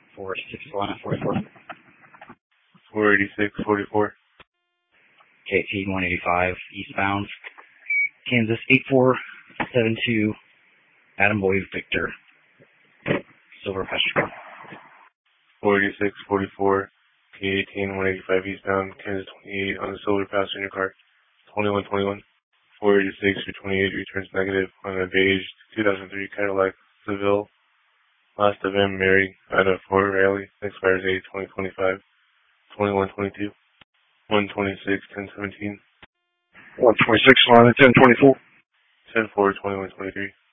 4-6 line at 44. 486, 44. KT 185 eastbound. Kansas 8472. Adam Boy Victor. Silver Pasture. 486, 44. K18, 185 eastbound. Kansas 28 on the Silver Passenger car. 2121. 486 or 28 returns negative on a beige 2003 Cadillac Seville. Last event married at a Fort Riley. Expires 8/2025. 2122. 126, 1017. 126 line at 1024. 10-4, 2123.